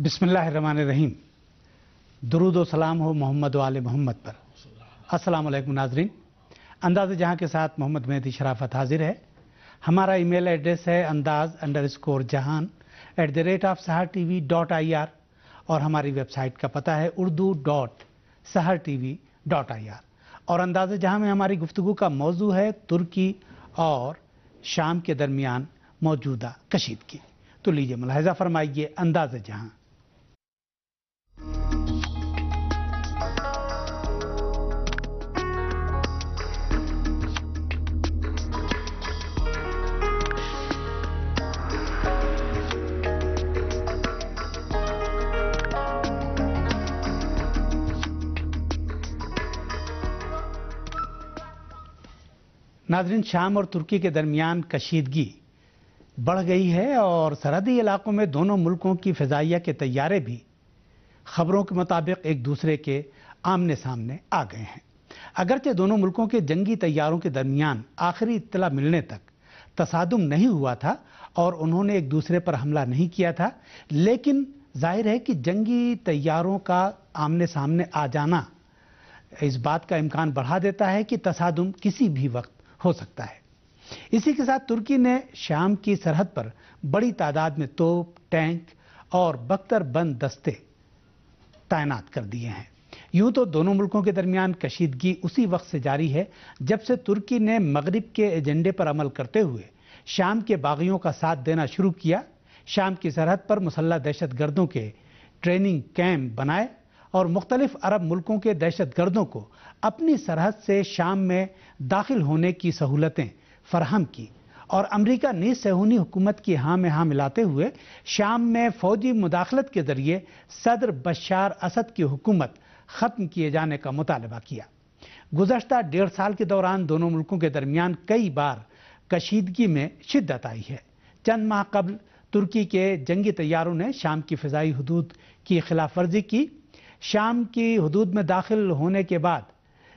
बिस्मिल्लाहिर्रहमानिर्रहीम। दुरूद व सलाम हो मोहम्मद व आले मोहम्मद पर। अस्सलाम वालेकुम नाज़रीन, अंदाज़ जहां के साथ मोहम्मद मेहदी शराफत हाजिर है। हमारा ईमेल एड्रेस है andaz_jahan@sahartv.ir और हमारी वेबसाइट का पता है urdu.sahartv.ir। और अंदाज़ जहां में हमारी गुफ्तगू का मौजू है तुर्की और शाम के दरमियान मौजूदा कशीदगी। तो लीजिए मुलाहिज़ा फरमाइए अंदाज़ जहां। नाज़रीन, शाम और तुर्की के दरमियान कशीदगी बढ़ गई है और सरहदी इलाकों में दोनों मुल्कों की फ़िज़ाइया के तैयारे भी खबरों के मुताबिक एक दूसरे के आमने सामने आ गए हैं। अगरचे दोनों मुल्कों के जंगी तैयारों के दरमियान आखिरी इत्तला मिलने तक तसादुम नहीं हुआ था और उन्होंने एक दूसरे पर हमला नहीं किया था, लेकिन जाहिर है कि जंगी तैयारों का आमने सामने आ जाना इस बात का इम्कान बढ़ा देता है कि तसादुम किसी भी वक्त हो सकता है। इसी के साथ तुर्की ने शाम की सरहद पर बड़ी तादाद में तोप, टैंक और बख्तर बंद दस्ते तैनात कर दिए हैं। यूं तो दोनों मुल्कों के दरमियान कशीदगी उसी वक्त से जारी है जब से तुर्की ने मगरिब के एजेंडे पर अमल करते हुए शाम के बागियों का साथ देना शुरू किया। शाम की सरहद पर मुसल्लह दहशतगर्दों के ट्रेनिंग कैंप बनाए और मुख्तलिफ अरब मुल्कों के दहशतगर्दों को अपनी सरहद से शाम में दाखिल होने की सहूलतें फराहम की और अमरीका नीज़ सहूनी हुकूमत की हाँ में हाँ मिलाते हुए शाम में फौजी मुदाखलत के जरिए सदर बशार असद की हुकूमत ख़त्म किए जाने का मुतालबा किया। गुज़श्ता 1.5 साल के दौरान दोनों मुल्कों के दरमियान कई बार कशीदगी में शिद्दत आई है। चंद माह कबल तुर्की के जंगी तैयारों ने शाम की फ़िज़ाई हदूद की खिलाफ वर्जी की। शाम की हदूद में दाखिल होने के बाद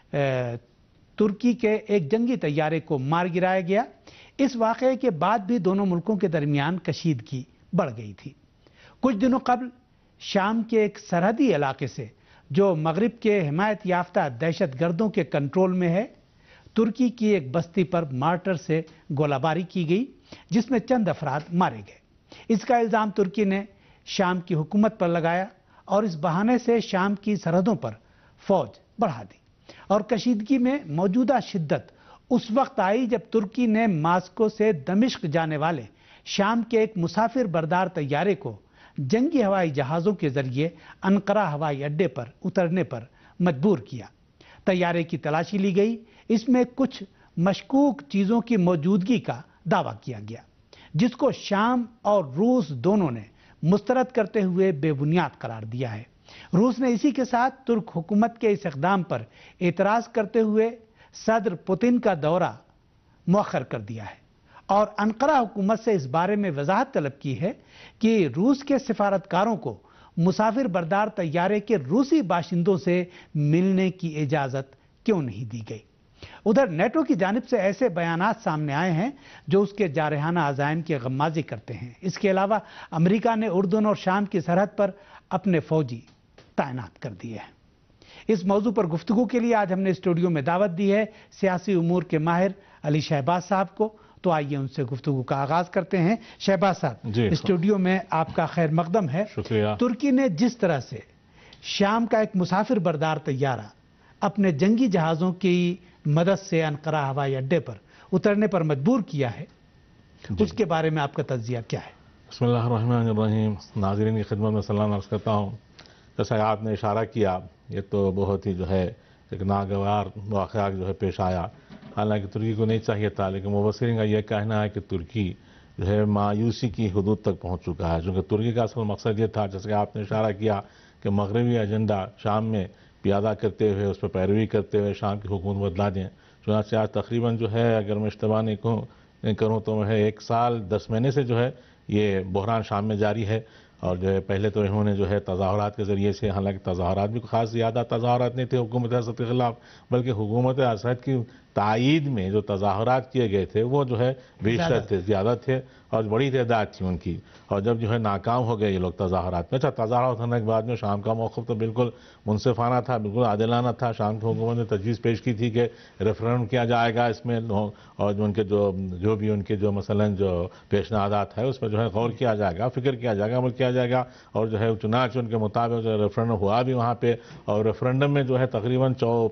तुर्की के एक जंगी तैयारे को मार गिराया गया। इस वाक़े के बाद भी दोनों मुल्कों के दरमियान कशीदगी बढ़ गई थी। कुछ दिनों कबल शाम के एक सरहदी इलाके से जो मगरिब के हिमायत याफ्ता दहशतगर्दों के कंट्रोल में है, तुर्की की एक बस्ती पर मार्टर से गोलाबारी की गई जिसमें चंद अफराद मारे गए। इसका इल्ज़ाम तुर्की ने शाम की हुकूमत पर लगाया और इस बहाने से शाम की सरहदों पर फौज बढ़ा दी। और कशीदगी में मौजूदा शिद्दत उस वक्त आई जब तुर्की ने मास्को से दमिश्क जाने वाले शाम के एक मुसाफिर बरदार तैयारे को जंगी हवाई जहाज़ों के जरिए अनकरा हवाई अड्डे पर उतरने पर मजबूर किया। तैयारे की तलाशी ली गई। इसमें कुछ मशकूक चीज़ों की मौजूदगी का दावा किया गया जिसको शाम और रूस दोनों ने मुस्तरद करते हुए बेबुनियाद करार दिया है। रूस ने इसी के साथ तुर्क हुकूमत के इस इक़दाम पर एतराज़ करते हुए सदर पुतिन का दौरा मौखर कर दिया है और अनकरा हुकूमत से इस बारे में वजाहत तलब की है कि रूस के सिफारतकारों को मुसाफिर बरदार तैयारे के रूसी बाशिंदों से मिलने की इजाज़त क्यों नहीं दी गई। उधर नेटो की जानिब से ऐसे बयानात सामने आए हैं जो उसके जारहाना अज़ाइम की गम्माज़ी करते हैं। इसके अलावा अमेरिका ने उर्दन और शाम की सरहद पर अपने फौजी तैनात कर दिए हैं। इस मौजू पर गुफ्तगू के लिए आज हमने स्टूडियो में दावत दी है सियासी उमूर के माहिर अली शहबाज साहब को। तो आइए उनसे गुफ्तगू का आगाज करते हैं। शहबाज साहब, स्टूडियो में आपका खैर मकदम है। शुक्रिया। तुर्की ने जिस तरह से शाम का एक मुसाफिर बरदार तैयारा अपने जंगी जहाज़ों की मदद से अनकरा हवाई अड्डे पर उतरने पर मजबूर किया है, उसके बारे में आपका तज्जिया क्या है? बिस्मिल्लाहिर्रहमानिर्रहीम। नाज़रीन की खिदमत में सलाम अर्ज़ करता हूँ। जैसा आपने इशारा किया, ये तो बहुत ही एक नागवार वाक़या पेश आया। हालांकि तुर्की को नहीं चाहिए था, लेकिन मुबस्सिरीन का यह कहना है कि तुर्की मायूसी की हदूद तक पहुँच चुका है। चूँकि तुर्की का असल मकसद ये था, जैसे आपने इशारा किया, कि मगरबी एजेंडा शाम में प्यादा करते हुए उस पर पैरवी करते हुए शाम की हुकूमत बदला दें। चुनांचे आज तकरीबन अगर मैं इश्तबाह नहीं करूँ तो 1 साल 10 महीने से ये बहरान शाम में जारी है। और पहले तो इन्होंने तज़ाहुरात के ज़रिए से, हालांकि तज़ाहुरात भी खास ज़्यादा तज़ाहुरात नहीं थे हुकूमत असद के ख़िलाफ़, बल्कि हुकूमत असद की तायीद में जो तज़ाहुरात किए गए थे वो बेशतर थे, ज़्यादा थे। اور بڑی تعداد تھی ان کی، اور جب جو ہے ناکام ہو گئے یہ لوگ تظاہرات میں، اچھا تظاہرات ہونے کے بعد میں شام کا موقف تو بالکل منصفانہ تھا، بالکل عادلانہ تھا. شام کی حکومت نے تجویز پیش کی تھی کہ ریفرنڈم کیا جائے گا اس میں، اور جو ان کے جو بھی ان کے جو مثلاً جو پیشنہادات ہے اس پہ جو ہے غور کیا جائے گا، فکر کیا جائے گا، عمل کیا جائے گا. اور جو ہے چنانچہ ان کے مطابق جو ریفرنڈم ہوا بھی وہاں پہ، اور ریفرنڈم میں جو ہے تقریباً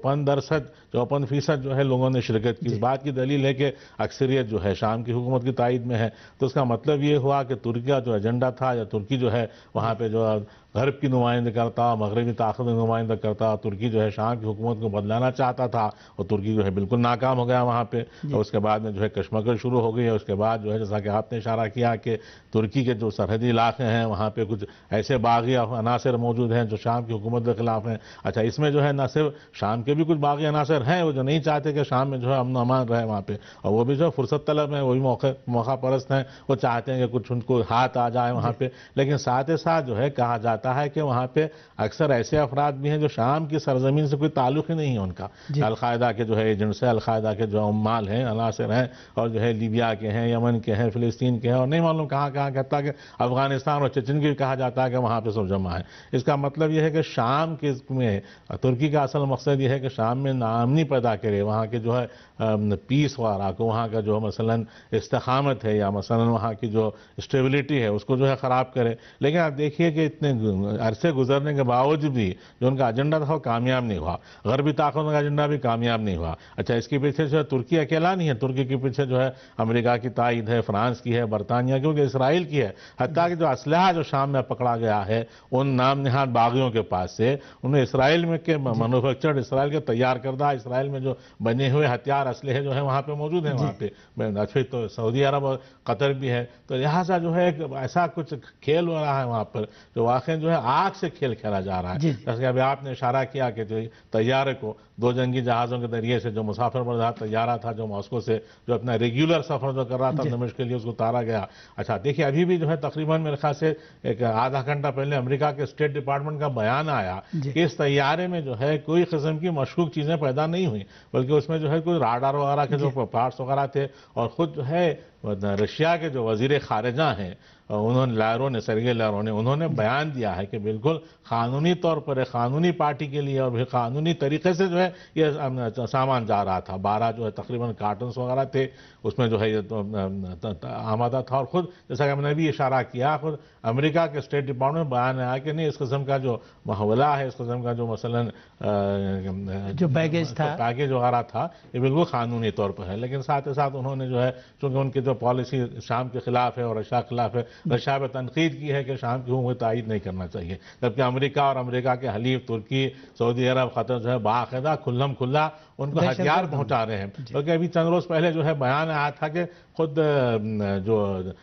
54% جو ہے لوگوں نے شرکت کی. اس بات کی دلیل ہے کہ اکثریت جو ہے شام کی حکومت کی تائید میں ہے. تو اس کا مطلب یہ ہوا کہ ترکی کا جو ایجنڈا تھا، یا ترکی جو ہے وہاں پہ جو غرب کی نمائندہ کرتا، مغربی طاقت کی نمائندہ کرتا، ترکی جو ہے شام کی حکومت کو بدلانا چاہتا تھا، اور ترکی جو ہے بالکل ناکام ہو گیا وہاں پہ. اور اس کے بعد میں جو ہے کشمکش شروع ہو گئی. اور اس کے بعد جو ہے جیسا کہ آپ نے اشارہ کیا کہ ترکی کے جو سرحدی علاقے ہیں وہاں پہ کچھ ایسے باغی عناصر موجود ہیں جو شام کی حکومت کے خلاف ہیں. اچھا اس میں جو ہے نہ صرف شام کے بھی کچھ باغی عناصر ہیں وہ جو نہیں چاہتے کہ شام میں جو ہے امن و امان رہے وہاں پہ، اور وہ بھی جو فرصت طلب ہیں، وہی موقع پرست ہیں، وہ چاہتے ہیں کہ کچھ ان کو ہاتھ آ جائے وہاں پہ. لیکن ساتھ ہی ساتھ جو ہے کہا جاتا ہے کہ وہاں پہ اکثر ایسے افراد بھی ہیں جو شام کی سرزمین سے کوئی تعلق ہی نہیں ہے ان کا. القاعدہ کے جو ہے ایجنٹس ہیں، القاعدہ کے جو عمال ہیں، عناصر ہیں، اور جو ہے لیبیا کے ہیں، یمن کے ہیں، فلسطین کے ہیں، اور نہیں معلوم کہاں کہتا کہ افغانستان اور چچن کی بھی کہا جاتا ہے کہ وہاں پہ سب جمع ہے. اس کا مطلب یہ ہے کہ شام کے میں ترکی کا اصل مقصد یہ ہے کہ شام میں ناامنی پیدا کرے، وہاں کے جو ہے پیس وغیرہ کو، وہاں کا جو مثلاً استقامت ہے یا مثلاً وہاں کی جو اسٹیبلٹی ہے اس کو جو ہے خراب کرے. لیکن آپ دیکھیے کہ اتنے عرصے گزرنے کے باوجود بھی جو ان کا ایجنڈا تھا وہ کامیاب نہیں ہوا، غربی طاقتوں کا ایجنڈا بھی کامیاب نہیں ہوا. اچھا اس کے پیچھے جو ہے ترکی اکیلا نہیں ہے، ترکی کے پیچھے جو ہے امریکہ کی تائید ہے، فرانس کی ہے، برطانیہ کی، اسرائیل کی ہے. حتیٰ کہ جو اسلحہ جو شام میں پکڑا گیا ہے ان نام نہاد باغیوں کے پاس سے، انہیں اسرائیل میں کے مینوفیکچرڈ، اسرائیل کے تیار کردہ، اسرائیل میں جو بنے ہوئے ہتھیار اسلحے جو ہیں وہاں پہ موجود ہیں وہاں پہ. پھر تو سعودی عرب اور قطر بھی ہے. تو لہٰذا جو ہے ایسا کچھ کھیل ہو رہا ہے وہاں پر جو واقعی جو ہے آگ سے کھیل کھیلا جا رہا ہے. جیسے کہ ابھی آپ نے اشارہ کیا کہ جو طیارے کو 2 جنگی جہازوں کے ذریعے سے جو مسافر بردار طیارہ تھا جو ماسکو سے جو اپنا ریگولر سفر جو کر رہا تھا دمشق کے لیے، اس کو اتارا گیا. اچھا دیکھیے ابھی بھی جو ہے تقریباً میرے خیال سے ایک آدھا گھنٹہ پہلے امریکہ کے اسٹیٹ ڈپارٹمنٹ کا بیان آیا کہ اس طیارے میں جو ہے کوئی قسم کی مشکوک چیزیں پیدا نہیں ہوئی، بلکہ اس میں جو ہے کوئی راڈار وغیرہ کے جو پارٹس وغیرہ تھے. اور خود جو ہے رشیا کے جو وزیر خارجہ ہیں سرگئی لاروف نے انہوں نے بیان دیا ہے کہ بالکل قانونی طور پر قانونی پارٹی کے لیے اور بھی قانونی طریقے سے جو ہے یہ سامان جا رہا تھا. 12 جو ہے تقریباً کارٹنز وغیرہ تھے اس میں جو ہے یہ آمادہ تھا. اور خود جیسا کہ ہم نے بھی اشارہ کیا، خود امریکہ کے اسٹیٹ ڈپارٹمنٹ بیان آیا کہ نہیں، اس قسم کا جو محولہ ہے، اس قسم کا جو مثلاً جو پیکیج وغیرہ تھا یہ بالکل قانونی طور پر ہے. لیکن ساتھ ہی ساتھ انہوں نے جو ہے چونکہ ان کی جو پالیسی شام کے خلاف ہے اور رشیا کے خلاف ہے، رشیا پہ تنقید کی ہے کہ شام کی حکومت تائید نہیں کرنا چاہیے، جبکہ امریکہ اور امریکہ کے حلیف ترکی، سعودی عرب، قطر جو ہے باقاعدہ کھلا ان کو ہتھیار پہنچا رہے ہیں. کیونکہ ابھی چند روز پہلے جو ہے بیان آیا تھا کہ خود جو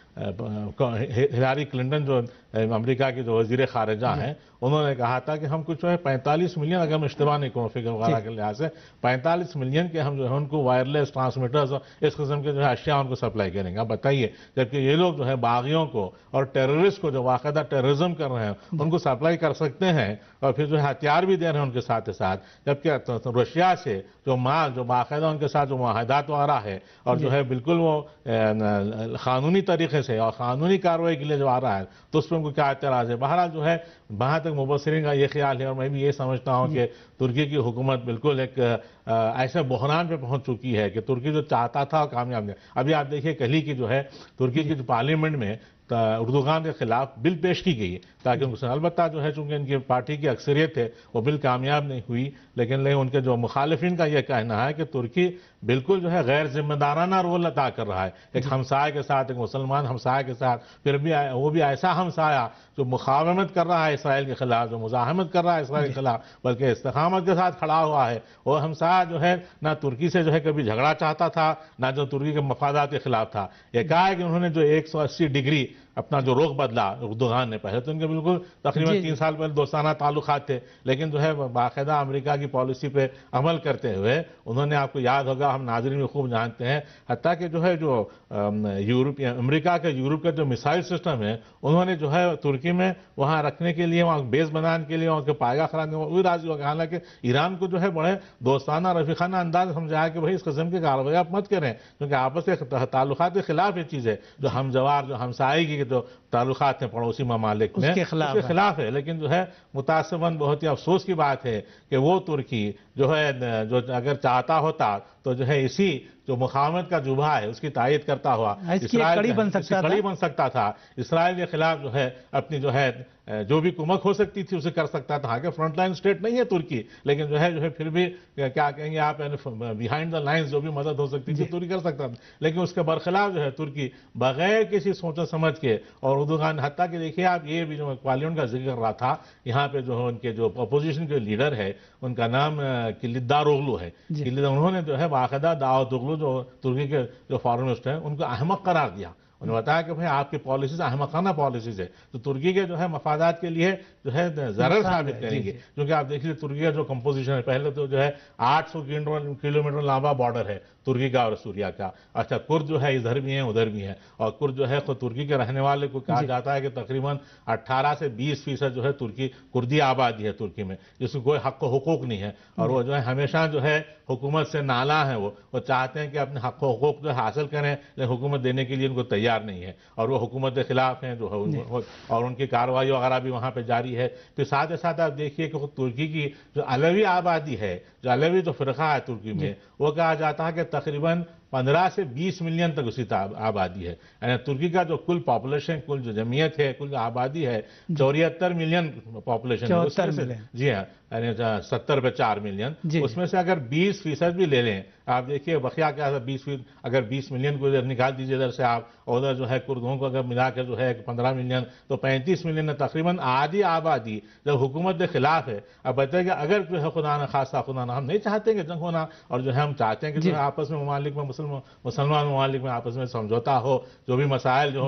ہلاری کلنٹن جو امریکہ کے جو وزیر خارجہ ہیں انہوں نے کہا تھا کہ ہم کچھ جو ہے 45 ملین، اگر میں اشتباہ نہیں کروں فگر وغیرہ کے لحاظ سے 45 ملین کے ہم جو ہے ان کو وائرلیس ٹرانسمیٹرز اور اس قسم کے جو ہے اشیاء ان کو سپلائی کریں گے. آپ بتائیے، جبکہ یہ لوگ جو ہے باغیوں کو اور ٹیررسٹ کو جو باقاعدہ ٹیررزم کر رہے ہیں ان کو سپلائی کر سکتے ہیں اور پھر جو ہے ہتھیار بھی دے رہے ہیں ان کے ساتھ ساتھ. جبکہ رشیا سے جو مال جو باقاعدہ ان کے ساتھ جو معاہدات وغیرہ ہے اور جو ہے بالکل وہ قانونی طریقے سے اور قانونی کارروائی کے لیے جو آ رہا ہے تو اس پہ ان کو کیا اعتراض ہے. بہرحال جو ہے وہاں تک مبصرین کا یہ خیال ہے اور میں بھی یہ سمجھتا ہوں کہ ترکی کی حکومت بالکل ایک ایسے بحران پہ پہنچ چکی ہے کہ ترکی جو چاہتا تھا کامیاب نہیں. ابھی آپ دیکھیے کل ہی کی جو ہے ترکی کی جو پارلیمنٹ میں اردوغان کے خلاف بل پیش کی گئی تاکہ ان کو، البتہ جو ہے چونکہ ان کی پارٹی کی اکثریت ہے وہ بل کامیاب نہیں ہوئی، لیکن ان کے جو مخالفین کا یہ کہنا ہے کہ ترکی بالکل جو ہے غیر ذمہ دارانہ رول ادا کر رہا ہے ایک ہمسائے کے ساتھ، ایک مسلمان ہمسائے کے ساتھ، پھر بھی وہ بھی ایسا ہمسایہ جو مقاومت کر رہا ہے اسرائیل کے خلاف، جو مزاحمت کر رہا ہے اسرائیل کے خلاف، بلکہ استقامت کے ساتھ کھڑا ہوا ہے. وہ ہمسایہ جو ہے نہ ترکی سے جو ہے کبھی جھگڑا چاہتا تھا، نہ جو ترکی کے مفادات کے خلاف تھا. یہ کہا ہے کہ انہوں نے جو 180 ڈگری اپنا جو رخ بدلا اردوغان نے. پہلے تو ان کے بالکل تقریباً 3 سال پہلے دوستانہ تعلقات تھے، لیکن جو ہے باقاعدہ امریکہ کی پالیسی پہ عمل کرتے ہوئے انہوں نے، آپ کو یاد ہوگا، ہم ناظرین بھی خوب جانتے ہیں، حتیٰ کہ جو ہے جو امریکہ کا یورپ کا جو میسائل سسٹم ہے انہوں نے جو ہے ترکی میں وہاں رکھنے کے لیے، وہاں بیس بنانے کے لیے، وہاں کے پائیگاہ خرانے وہ بھی راضی ہو گیا. حالانکہ ایران کو جو ہے بڑے دوستانہ رفیقانہ انداز میں سمجھایا کہ بھائی اس قسم کی کارروائی آپ مت کریں، کیونکہ آپس کے تعلقات کے خلاف یہ چیز ہے. جو ہمجوار، جو ہمسائیگی کے جو تعلقات ہیں پڑوسی ممالک میں، اس کے خلاف ہے. لیکن جو ہے متاسفاً بہت ہی افسوس کی بات ہے کہ وہ ترکی جو ہے جو اگر چاہتا ہوتا تو جو ہے اسی جو مقاومت کا جبہہ ہے اس کی تائید کرتا ہوا کڑی بن سکتا تھا. اسرائیل کے خلاف جو ہے اپنی جو ہے جو بھی کمک ہو سکتی تھی اسے کر سکتا تھا. کہ فرنٹ لائن اسٹیٹ نہیں ہے ترکی، لیکن جو ہے پھر بھی کیا کہیں گے آپ، بیہائنڈ دا لائنز جو بھی مدد ہو سکتی تھی ترکی کر سکتا تھا. لیکن اس کے برخلاف جو ہے ترکی بغیر کسی سوچ سمجھ کے، اور اردوغان حتیٰ کہ دیکھیے آپ یہ بھی جو پارلیمنٹ کا ذکر کر رہا تھا، یہاں پہ جو ان کے جو اپوزیشن کے لیڈر ہے ان کا نام کلیداروغلو ہے. انہوں نے جو ہے باقاعدہ داؤد اوغلو جو ترکی کے جو فارن منسٹر ہیں ان کو احمق قرار دیا. انہوں نے بتایا کہ بھائی آپ کی پالیسیز احمقانہ پالیسیز ہے، تو ترکی کے جو ہے مفادات کے لیے جو ہے ضرر ثابت کریں گے. کیونکہ آپ دیکھیے ترکی کا جو کمپوزیشن ہے، پہلے تو جو ہے 800 کلومیٹر لمبا بارڈر ہے ترکی کا اور سوریا کا. اچھا، کرد جو ہے ادھر بھی ہیں ادھر بھی ہیں، اور کرد جو ہے خود ترکی کے رہنے والے کو کہا جاتا ہے کہ تقریباً 18 سے 20% جو ہے کردی آبادی ہے ترکی میں، جس کو کوئی حق و حقوق نہیں ہے. اور وہ جو ہے ہمیشہ جو ہے حکومت سے نالاں ہیں. وہ چاہتے ہیں کہ اپنے حق و حقوق جو حاصل کریں، لیکن حکومت دینے کے لیے ان کو تیار نہیں ہے، اور وہ حکومت کے خلاف ہیں جو ہے، اور ان کی کارروائی وغیرہ بھی وہاں پہ جاری ہے. پھر ساتھ ہی ساتھ آپ دیکھیے کہ ترکی کی جو علیوی آبادی ہے، جو علیوی جو فرقہ ہے ترکی میں، وہ کہا جاتا ہے کہ تقریباً 15 سے 20 ملین تک اسی آبادی ہے. یعنی ترکی کا جو کل پاپولیشن، کل جو جمعیت ہے، کل جو آبادی ہے، 74 ملین پاپولیشن ہے. جی ہاں، یعنی 70 پہ 4 ملین. اس میں سے اگر 20% بھی لے لیں، آپ دیکھیے بقیہ کیا ہے، 20% اگر 20 ملین کو ادھر نکال دیجیے ادھر سے آپ، اور ادھر جو ہے کردوں کو اگر ملا کر جو ہے 15 ملین، تو 35 ملین ہے. تقریباً آدھی آبادی جب حکومت کے خلاف ہے. اب بتائیں کہ اگر جو ہے خدا نہ خاصہ، خدا نہ، ہم نہیں چاہتے کہ جنگ ہونا، اور جو ہے ہم چاہتے ہیں کہ جو ہے آپس میں ممالک میں مسلمان ممالک میں آپس میں سمجھوتا ہو، جو بھی مسائل جو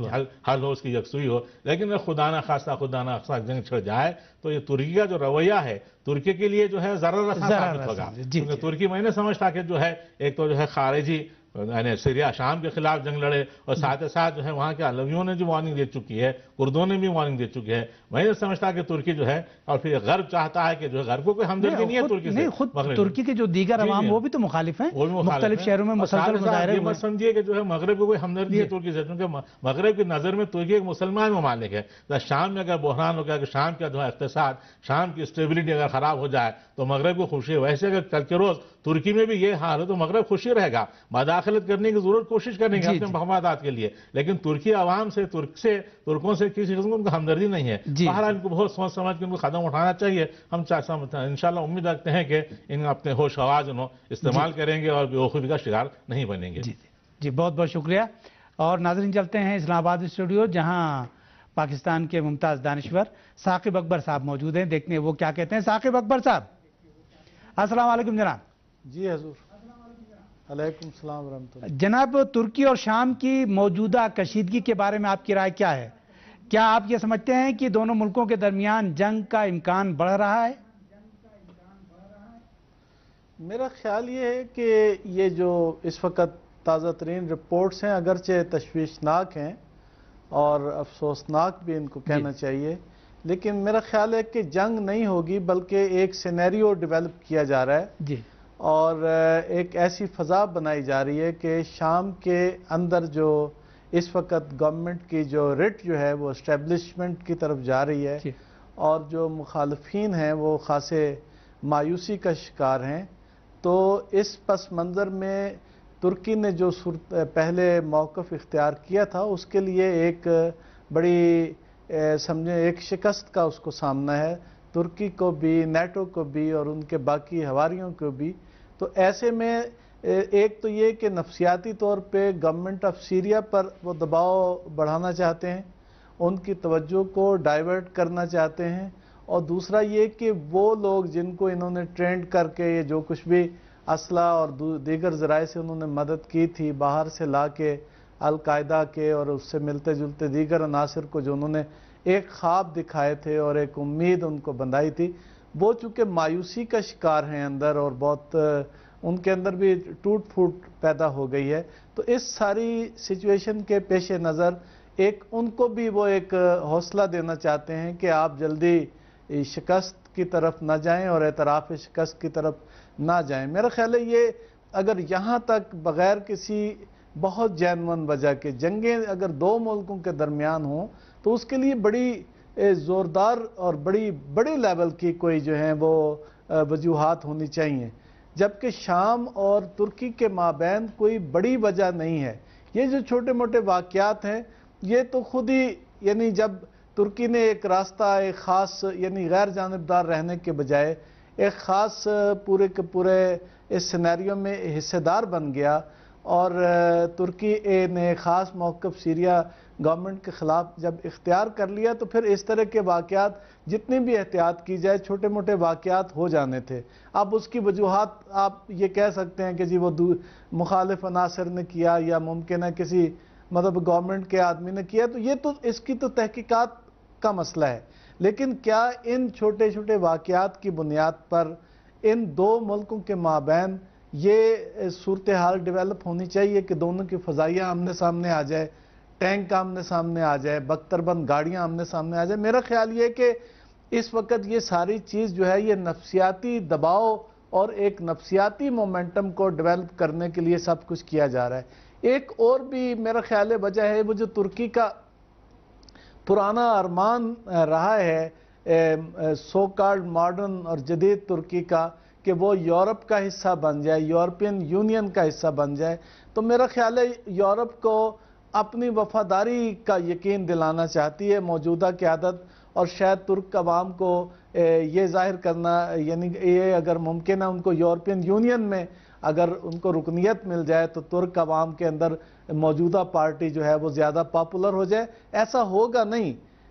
حل ہو، اس کی یکسوئی ہو. لیکن خدا نہ خاصہ جنگ چھڑ جائے تو یہ ترکی کا جو رویہ ہے ترکی کے لیے جو ہے ضرر رساں ثابت ہوگا. کیونکہ ترکی میں نے سمجھتا کہ جو ہے ایک تو جو ہے خارجی یعنی سیریا شام کے خلاف جنگ لڑے، اور ساتھ ساتھ جو ہے وہاں کے علویوں نے جو وارننگ دے چکی ہے، کردوں نے بھی وارننگ دے چکی ہے. میں یہ سمجھتا کہ ترکی جو ہے، اور پھر غرب چاہتا ہے کہ جو ہے غرب کو کوئی ہمدردی نہیں ہے ترکی سے. نہیں، خود ترکی کے جو دیگر عوام وہ بھی تو مخالف ہیں، مختلف شہروں میں مسلسل مظاہرے. یہ مت سمجھیے کہ جو ہے مغرب کو کوئی ہمدردی ہے ترکی سے، کیونکہ مغرب کی نظر میں ترکی ایک مسلمان ممالک ہے. شام میں اگر بحران ہو گیا کہ شام کا جو ہے اقتصاد، شام کی اسٹیبلٹی اگر خراب ہو جائے تو مغرب کو خوشی ہے. ویسے اگر کل کے روز ترکی میں بھی یہ حال ہے تو مغرب خوشی رہے گا، مداخلت کرنے کی ضرورت کوشش کریں گے اپنے مفادات کے لیے. لیکن ترکی عوام سے، ترکوں سے کسی قسم کی ہمدردی نہیں ہے. بہرحال ان کو بہت سوچ سمجھ کے ان کو قدم اٹھانا چاہیے. ہم انشاءاللہ امید رکھتے ہیں کہ ان اپنے ہوش آواز استعمال کریں گے اور بےوقوفی کا شکار نہیں بنیں گے. جی بہت بہت شکریہ. اور ناظرین چلتے ہیں اسلام آباد اسٹوڈیو، جہاں پاکستان کے ممتاز دانشور ثاقب اکبر صاحب موجود ہیں. دیکھتے ہیں وہ کیا کہتے ہیں. ثاقب اکبر صاحب، السلام علیکم جناب. جی حضور، علیکم السلام ورحمۃ اللہ. جناب، ترکی اور شام کی موجودہ کشیدگی کے بارے میں آپ کی رائے کیا ہے؟ کیا آپ یہ سمجھتے ہیں کہ دونوں ملکوں کے درمیان جنگ کا امکان بڑھ رہا ہے؟ میرا خیال یہ ہے کہ یہ جو اس وقت تازہ ترین رپورٹس ہیں اگرچہ تشویشناک ہیں اور افسوسناک بھی ان کو کہنا چاہیے، لیکن میرا خیال ہے کہ جنگ نہیں ہوگی بلکہ ایک سینیریو ڈیولپ کیا جا رہا ہے. جی. اور ایک ایسی فضا بنائی جا رہی ہے کہ شام کے اندر جو اس وقت گورنمنٹ کی جو رٹ جو ہے وہ اسٹیبلشمنٹ کی طرف جا رہی ہے، اور جو مخالفین ہیں وہ خاصے مایوسی کا شکار ہیں. تو اس پس منظر میں ترکی نے جو پہلے موقف اختیار کیا تھا اس کے لیے ایک بڑی سمجھیں ایک شکست کا اس کو سامنا ہے، ترکی کو بھی، نیٹو کو بھی، اور ان کے باقی حواریوں کو بھی. تو ایسے میں ایک تو یہ کہ نفسیاتی طور پہ گورنمنٹ آف سیریا پر وہ دباؤ بڑھانا چاہتے ہیں، ان کی توجہ کو ڈائیورٹ کرنا چاہتے ہیں. اور دوسرا یہ کہ وہ لوگ جن کو انہوں نے ٹرینڈ کر کے یہ جو کچھ بھی اسلحہ اور دیگر ذرائع سے انہوں نے مدد کی تھی باہر سے لا کے القاعدہ کے اور اس سے ملتے جلتے دیگر عناصر کو جو انہوں نے ایک خواب دکھائے تھے اور ایک امید ان کو بندھائی تھی، وہ چونکہ مایوسی کا شکار ہیں اندر، اور بہت ان کے اندر بھی ٹوٹ پھوٹ پیدا ہو گئی ہے. تو اس ساری سچویشن کے پیش نظر ایک ان کو بھی وہ ایک حوصلہ دینا چاہتے ہیں کہ آپ جلدی شکست کی طرف نہ جائیں اور اعتراف شکست کی طرف نہ جائیں. میرا خیال ہے یہ اگر یہاں تک بغیر کسی بہت جینون وجہ کے جنگیں اگر دو ملکوں کے درمیان ہوں تو اس کے لیے بڑی زوردار اور بڑی لیول کی کوئی جو ہیں وہ وجوہات ہونی چاہیے، جبکہ شام اور ترکی کے مابین کوئی بڑی وجہ نہیں ہے. یہ جو چھوٹے موٹے واقعات ہیں یہ تو خود ہی، یعنی جب ترکی نے ایک راستہ ایک خاص یعنی غیر جانبدار رہنے کے بجائے ایک خاص پورے کے پورے اس سینیریو میں حصے دار بن گیا، اور ترکی نے خاص موقف سیریا گورنمنٹ کے خلاف جب اختیار کر لیا، تو پھر اس طرح کے واقعات جتنی بھی احتیاط کی جائے چھوٹے موٹے واقعات ہو جانے تھے. اب اس کی وجوہات آپ یہ کہہ سکتے ہیں کہ جی وہ مخالف عناصر نے کیا یا ممکن ہے کسی گورنمنٹ کے آدمی نے کیا، تو یہ تو اس کی تو تحقیقات کا مسئلہ ہے. لیکن کیا ان چھوٹے چھوٹے واقعات کی بنیاد پر ان دو ملکوں کے مابین یہ صورتحال ڈیولپ ہونی چاہیے کہ دونوں کی فضائیہ آمنے سامنے آ جائے، ٹینک آمنے سامنے آ جائے، بختر بند گاڑیاں آمنے سامنے آ جائے؟ میرا خیال یہ کہ اس وقت یہ ساری چیز جو ہے یہ نفسیاتی دباؤ اور ایک نفسیاتی مومنٹم کو ڈیولپ کرنے کے لیے سب کچھ کیا جا رہا ہے. ایک اور بھی میرا خیال ہے وجہ ہے وہ جو ترکی کا پرانا ارمان رہا ہے سو کالڈ ماڈرن اور جدید ترکی کا کہ وہ یورپ کا حصہ بن جائے، یورپین یونین کا حصہ بن جائے. تو میرا خیال ہے یورپ کو اپنی وفاداری کا یقین دلانا چاہتی ہے موجودہ قیادت، اور شاید ترک عوام کو یہ ظاہر کرنا، یعنی یہ اگر ممکن ہے ان کو یورپین یونین میں اگر ان کو رکنیت مل جائے تو ترک عوام کے اندر موجودہ پارٹی جو ہے وہ زیادہ پاپولر ہو جائے. ایسا ہوگا نہیں،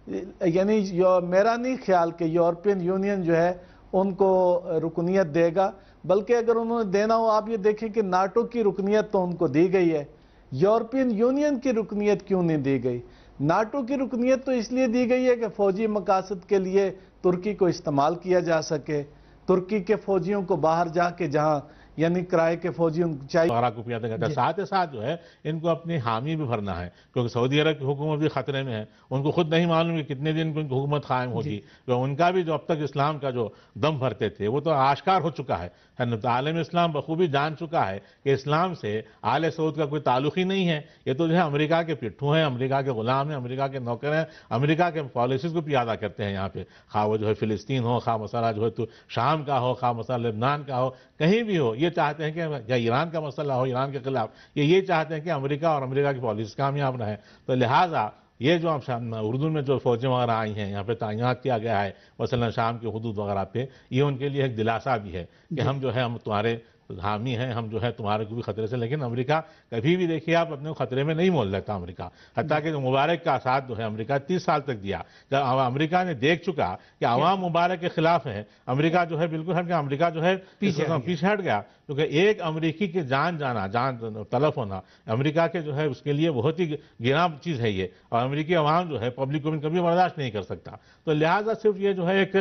یعنی میرا نہیں خیال کہ یورپین یونین جو ہے ان کو رکنیت دے گا، بلکہ اگر انہوں نے دینا ہو، آپ یہ دیکھیں کہ ناٹو کی رکنیت تو ان کو دی گئی ہے، یورپین یونین کی رکنیت کیوں نہیں دی گئی؟ ناٹو کی رکنیت تو اس لیے دی گئی ہے کہ فوجی مقاصد کے لیے ترکی کو استعمال کیا جا سکے، ترکی کے فوجیوں کو باہر جا کے جہاں یعنی کرائے کے فوجیوں چاہیے کو پیادا کرتا ہے. ساتھ ہی ساتھ جو ہے ان کو اپنی حامی بھی بھرنا ہے، کیونکہ سعودی عرب کی حکومت بھی خطرے میں ہے. ان کو خود نہیں معلوم کہ کتنے دن ان کی حکومت قائم ہوگی. ان کا بھی جو اب تک اسلام کا جو دم بھرتے تھے وہ تو آشکار ہو چکا ہے. عالم اسلام بخوبی جان چکا ہے کہ اسلام سے آل سعود کا کوئی تعلق ہی نہیں ہے. یہ تو جو ہے امریکہ کے پٹھو ہیں، امریکہ کے غلام ہیں، امریکہ کے نوکر ہیں، امریکہ کے پالیسیز کو پیادہ کرتے ہیں یہاں پہ. خواہ وہ جو ہے فلسطین ہو، خواہ مسئلہ جو ہے تو شام کا ہو، خواہ مسئلہ لبنان کا ہو، کہیں بھی ہو، یہ چاہتے ہیں کہ یا ایران کا مسئلہ ہو، ایران کے خلاف یہ چاہتے ہیں کہ امریکہ اور امریکہ کی پالیسی کامیاب رہے. تو لہٰذا یہ جو اردو میں جو فوجیں وغیرہ آئی ہیں یہاں پہ تعینات کیا گیا ہے مثلا شام کے حدود وغیرہ پہ، یہ ان کے لیے ایک دلاسا بھی ہے کہ ہم جو ہے ہم تمہارے حامی ہیں، ہم جو ہے تمہارے کو بھی خطرے سے. لیکن امریکہ کبھی بھی دیکھیے آپ اپنے خطرے میں نہیں مول لیتا امریکہ. حتیٰ کہ جو مبارک کا ساتھ جو ہے امریکہ 30 سال تک دیا. جب امریکہ نے دیکھ چکا کہ عوام مبارک کے خلاف ہے، امریکہ جو ہے بالکل ہٹ گیا، امریکہ جو ہے پیچھے ہٹ گیا. کیونکہ ایک امریکی کی جان تلف ہونا امریکہ کے جو ہے اس کے لیے بہت ہی گراں چیز ہے یہ، اور امریکی عوام جو ہے پبلک اوپین کبھی برداشت نہیں کر سکتا. تو لہٰذا صرف یہ جو ہے ایک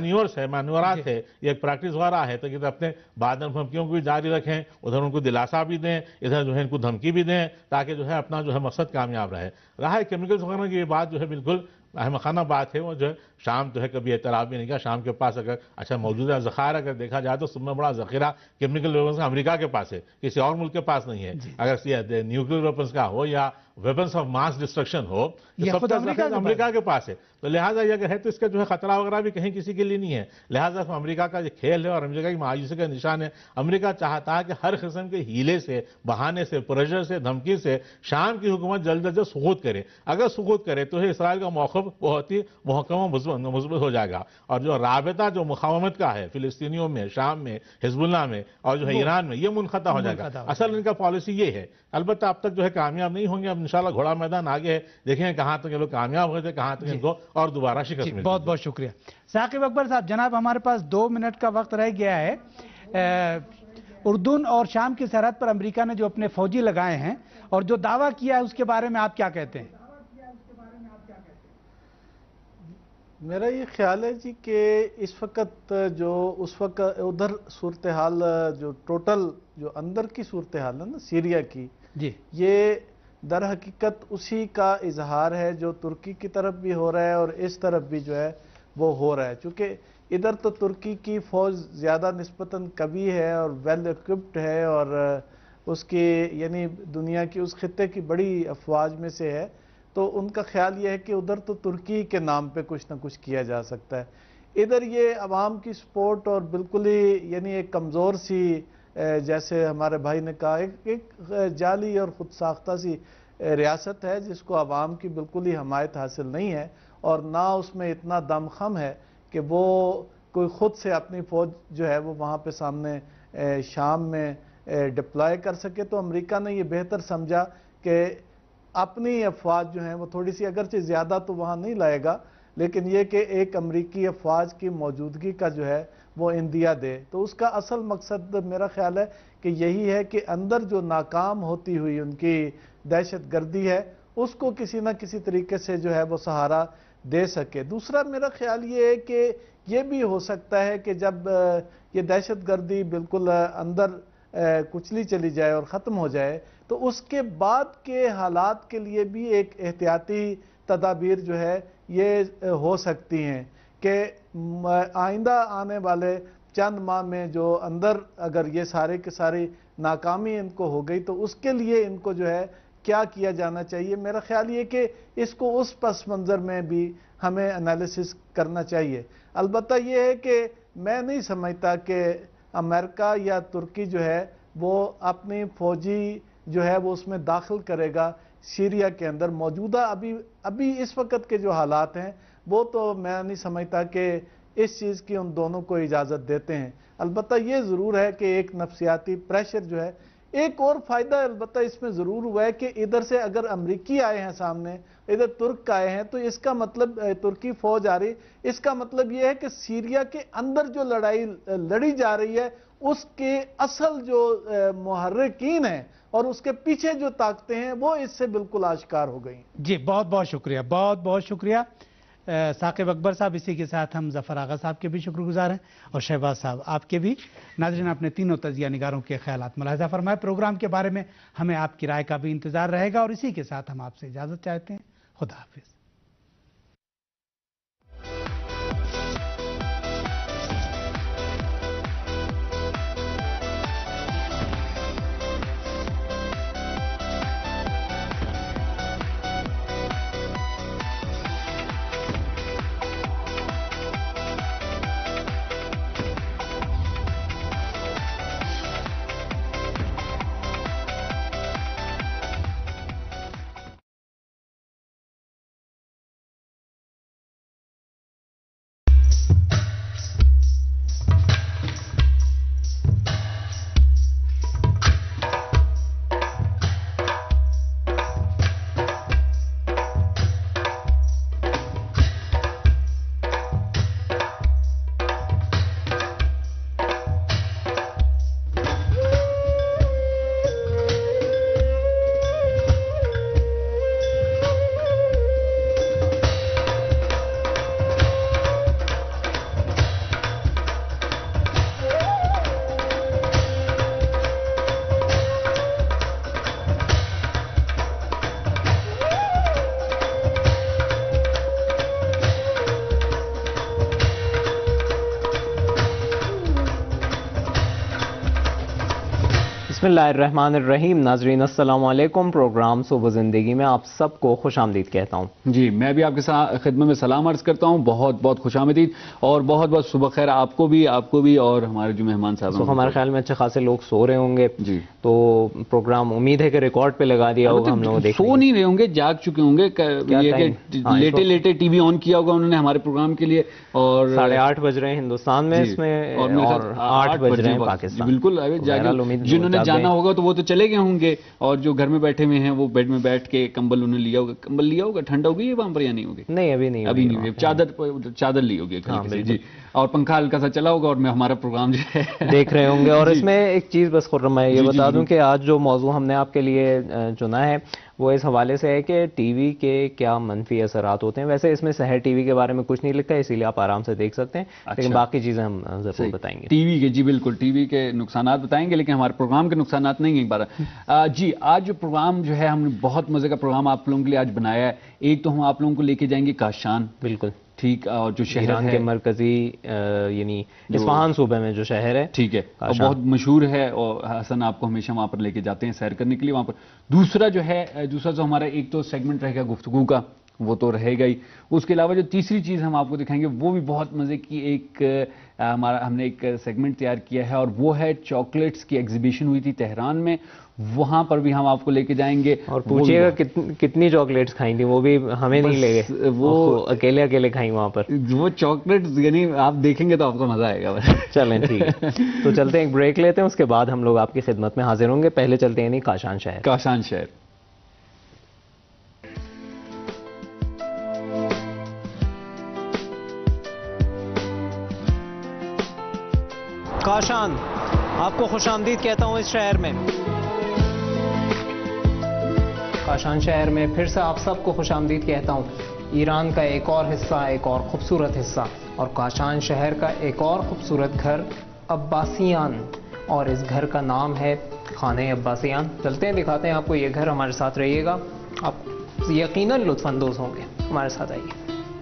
مینورات ہے، یہ ایک پریکٹس وغیرہ ہے تو اپنے بادل دھمکیوں کو بھی جاری رکھیں، ادھر ان کو دلاسا بھی دیں، ادھر جو ہے ان کو دھمکی بھی دیں تاکہ جو ہے اپنا جو ہے مقصد کامیاب رہے. رہا ہے کیمیکلز وغیرہ کی یہ بات جو ہے بالکل احمقانہ بات ہے. وہ جو ہے شام جو ہے کبھی اعتراف بھی نہیں کیا. شام کے پاس اگر موجودہ ذخائر اگر دیکھا جائے تو سب میں بڑا ذخیرہ کیمیکل ویپنز کا امریکہ کے پاس ہے، کسی اور ملک کے پاس نہیں ہے. اگر نیوکلیر ویپنز کا ہو یا ویپنز آف ماس ڈسٹرکشن ہو، سب کا ذخیرہ امریکہ کے پاس ہے. تو لہٰذا یہ اگر ہے تو اس کا جو ہے خطرہ وغیرہ بھی کہیں کسی کے لیے نہیں ہے. لہٰذا امریکہ کا یہ کھیل ہے اور امریکہ کی مایوسی کا نشان ہے. امریکہ چاہتا ہے کہ ہر قسم کے ہیلے سے، بہانے سے، پریشر سے، دھمکی سے شام کی حکومت جلد از جلد سقوط کرے. اگر سقوط کرے تو اسرائیل کا موقف بہت ہی محکم و مثبت ہو جائے گا. اور جو رابطہ جو مقاومت کا ہے فلسطینیوں میں، شام میں، حزب اللہ میں اور جو ہے ایران میں، یہ منقطع ہو جائے گا. اصل ان کا پالیسی یہ ہے. البتہ اب تک جو ہے کامیاب نہیں ہوں گے. اب انشاءاللہ گھوڑا میدان آگے ہے، دیکھیں کہاں تک یہ لوگ کامیاب ہوئے تھے، کہاں تک ان کو اور دوبارہ شکست ملتی ہے. بہت بہت شکریہ ثاقب اکبر صاحب. جناب ہمارے پاس 2 منٹ کا وقت رہ گیا ہے. اردن اور شام کی سرحد پر امریکہ نے جو اپنے فوجی لگائے ہیں اور جو دعویٰ کیا ہے اس کے بارے میں آپ کیا کہتے ہیں؟ میرا یہ خیال ہے جی کہ اس وقت جو اس وقت ادھر صورتحال جو ٹوٹل جو اندر کی صورتحال ہے نا سیریا کی جی یہ در حقیقت اسی کا اظہار ہے جو ترکی کی طرف بھی ہو رہا ہے اور اس طرف بھی جو ہے وہ ہو رہا ہے، چونکہ ادھر تو ترکی کی فوج زیادہ نسبتاً قوی ہے اور ویل ایکوپڈ ہے اور اس کی یعنی دنیا کی اس خطے کی بڑی افواج میں سے ہے، تو ان کا خیال یہ ہے کہ ادھر تو ترکی کے نام پہ کچھ نہ کچھ کیا جا سکتا ہے۔ ادھر یہ عوام کی سپورٹ اور بالکل ہی یعنی ایک کمزور سی جیسے ہمارے بھائی نے کہا ایک جعلی اور خود ساختہ سی ریاست ہے جس کو عوام کی بالکل ہی حمایت حاصل نہیں ہے اور نہ اس میں اتنا دم خم ہے کہ وہ کوئی خود سے اپنی فوج جو ہے وہ وہاں پہ سامنے شام میں ڈپلائے کر سکے، تو امریکہ نے یہ بہتر سمجھا کہ اپنی افواج جو ہیں وہ تھوڑی سی اگرچہ زیادہ تو وہاں نہیں لائے گا لیکن یہ کہ ایک امریکی افواج کی موجودگی کا جو ہے وہ اندیا دے، تو اس کا اصل مقصد میرا خیال ہے کہ یہی ہے کہ اندر جو ناکام ہوتی ہوئی ان کی دہشت گردی ہے اس کو کسی نہ کسی طریقے سے جو ہے وہ سہارا دے سکے۔ دوسرا میرا خیال یہ ہے کہ یہ بھی ہو سکتا ہے کہ جب یہ دہشت گردی بالکل اندر کچلی چلی جائے اور ختم ہو جائے تو اس کے بعد کے حالات کے لیے بھی ایک احتیاطی تدابیر جو ہے یہ ہو سکتی ہیں کہ آئندہ آنے والے چند ماہ میں جو اندر اگر یہ سارے کے ساری ناکامی ان کو ہو گئی تو اس کے لیے ان کو جو ہے کیا کیا جانا چاہیے۔ میرا خیال یہ کہ اس کو اس پس منظر میں بھی ہمیں انالیسس کرنا چاہیے۔ البتہ یہ ہے کہ میں نہیں سمجھتا کہ امریکہ یا ترکی جو ہے وہ اپنی فوجی جو ہے وہ اس میں داخل کرے گا سیریا کے اندر۔ موجودہ ابھی اس وقت کے جو حالات ہیں وہ تو میں نہیں سمجھتا کہ اس چیز کی ان دونوں کو اجازت دیتے ہیں۔ البتہ یہ ضرور ہے کہ ایک نفسیاتی پریشر جو ہے، ایک اور فائدہ البتہ اس میں ضرور ہوا ہے کہ ادھر سے اگر امریکی آئے ہیں سامنے، ادھر ترک آئے ہیں، تو اس کا مطلب ترکی فوج آ رہی، اس کا مطلب یہ ہے کہ سیریا کے اندر جو لڑائی لڑی جا رہی ہے اس کے اصل جو محرکین ہیں اور اس کے پیچھے جو طاقتیں ہیں وہ اس سے بالکل آشکار ہو گئی۔ جی بہت بہت شکریہ، بہت بہت شکریہ ثاقب اکبر صاحب۔ اسی کے ساتھ ہم ظفر آغا صاحب کے بھی شکر گزار ہیں اور شہباز صاحب آپ کے بھی۔ ناظرین اپنے تینوں تجزیہ نگاروں کے خیالات ملاحظہ فرمائے۔ پروگرام کے بارے میں ہمیں آپ کی رائے کا بھی انتظار رہے گا اور اسی کے ساتھ ہم آپ سے اجازت چاہتے ہیں۔ خدا حافظ۔ بسم اللہ الرحمن الرحیم۔ ناظرین السلام علیکم۔ پروگرام صبح زندگی میں آپ سب کو خوش آمدید کہتا ہوں۔ جی میں بھی آپ کے ساتھ خدمت میں سلام عرض کرتا ہوں، بہت بہت خوش آمدید اور بہت بہت صبح خیر آپ کو بھی اور ہمارے جو مہمان صاحب ہیں۔ ہمارے خیال میں اچھے خاصے لوگ سو رہے ہوں گے، جی تو پروگرام امید ہے کہ ریکارڈ پہ لگا دیا ہوگا ہم لوگوں سو نہیں رہے ہوں گے، جاگ چکے ہوں گے، لیٹے ٹی وی آن کیا ہوگا انہوں نے ہمارے پروگرام کے لیے، اور 8:30 بج رہے ہیں ہندوستان میں اس میں اور 8 بج رہے ہیں پاکستان۔ بالکل جنہوں نے جانا ہوگا تو وہ تو چلے گئے ہوں گے، اور جو گھر میں بیٹھے ہوئے ہیں وہ بیڈ میں بیٹھ کے کمبل انہوں نے لیا ہوگا۔ ٹھنڈ ہو گئی ہے وہاں پر یا نہیں ہوگی؟ نہیں ابھی نہیں چادر لی ہوگی۔ جی اور پنکھا ہلکا سا چلا ہوگا اور میں ہمارا پروگرام جو ہے دیکھ رہے ہوں گے. اور اس میں ایک چیز بس خرم میں یہ بتا دوں کہ آج جو موضوع ہم نے آپ کے لیے چنا ہے وہ اس حوالے سے ہے کہ ٹی وی کے کیا منفی اثرات ہوتے ہیں. ویسے اس میں سحر ٹی وی کے بارے میں کچھ نہیں لکھا ہے, اسی لیے آپ آرام سے دیکھ سکتے ہیں, لیکن باقی چیزیں ہم ضرور بتائیں گے. ٹی وی کے, جی بالکل ٹی وی کے نقصانات بتائیں گے, لیکن ہمارے پروگرام کے نقصانات نہیں ہیں بارہ. جی آج جو پروگرام جو ہے ہم نے بہت مزے کا پروگرام آپ لوگوں کے لیے آج بنایا ہے. ایک تو ہم آپ لوگوں کو لے کے جائیں گے کاشان, بالکل ٹھیک, اور جو شہر ایران کے مرکزی یعنی اصفہان صوبے میں جو شہر ہے, ٹھیک ہے, اور بہت مشہور ہے, اور حسن آپ کو ہمیشہ وہاں پر لے کے جاتے ہیں سیر کرنے کے لیے وہاں پر. دوسرا جو ہے, دوسرا جو ہمارا ایک تو سیگمنٹ رہے گا گفتگو کا, وہ تو رہے گا ہی. اس کے علاوہ جو تیسری چیز ہم آپ کو دکھائیں گے وہ بھی بہت مزے کی ایک ہم نے ایک سیگمنٹ تیار کیا ہے, اور وہ ہے چاکلیٹس کی ایگزیبیشن ہوئی تھی تہران میں, وہاں پر بھی ہم آپ کو لے کے جائیں گے. اور پوچھیے گا کتنی چاکلیٹس کھائیں تھی, وہ بھی ہمیں نہیں لے گئے, وہ اکیلے اکیلے کھائیں وہاں پر. وہ چاکلیٹس یعنی آپ دیکھیں گے تو آپ کو مزہ آئے گا. چلیں ٹھیک ہے, تو چلتے ہیں ایک بریک لیتے ہیں, اس کے بعد ہم لوگ آپ کی خدمت میں حاضر ہوں گے. پہلے چلتے ہیں کاشان شہر. کاشان شہر. کاشان, آپ کو خوش آمدید کہتا ہوں اس شہر میں. کاشان شہر میں پھر سے آپ سب کو خوش آمدید کہتا ہوں. ایران کا ایک اور حصہ, ایک اور خوبصورت حصہ, اور کاشان شہر کا ایک اور خوبصورت گھر عباسیان, اور اس گھر کا نام ہے خانہ عباسیان. چلتے ہیں دکھاتے ہیں آپ کو یہ گھر, ہمارے ساتھ رہیے گا, آپ یقیناً لطف اندوز ہوں گے. ہمارے ساتھ آئیے.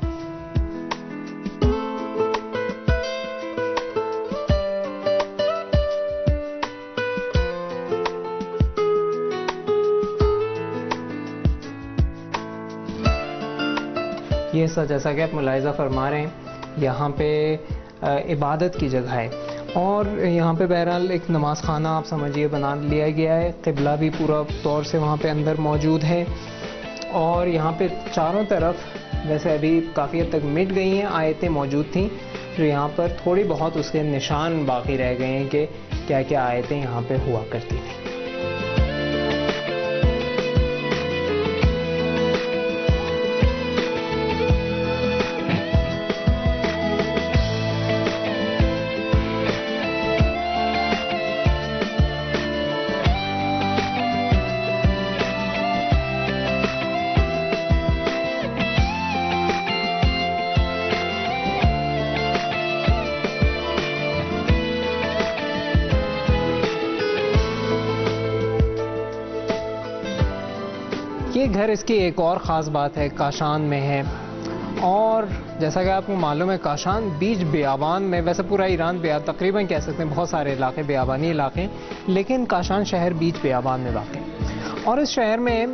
یہ سب جیسا کہ آپ ملاحظہ فرما رہے ہیں, یہاں پہ عبادت کی جگہ ہے, اور یہاں پہ بہرحال ایک نماز خانہ آپ سمجھیے بنا لیا گیا ہے. قبلہ بھی پورا طور سے وہاں پہ اندر موجود ہے, اور یہاں پہ چاروں طرف ویسے ابھی کافی حد تک مٹ گئی ہیں, آیتیں موجود تھیں جو یہاں پر تھوڑی بہت اس کے نشان باقی رہ گئے ہیں کہ کیا کیا آیتیں یہاں پہ ہوا کرتی تھیں. یہ گھر اس کی ایک اور خاص بات ہے, کاشان میں ہے, اور جیسا کہ آپ کو معلوم ہے کاشان بیچ بیابان میں, ویسے پورا ایران تقریباً کہہ سکتے ہیں بہت سارے علاقے بیابانی علاقے, لیکن کاشان شہر بیچ بیابان میں واقع ہے. اور اس شہر میں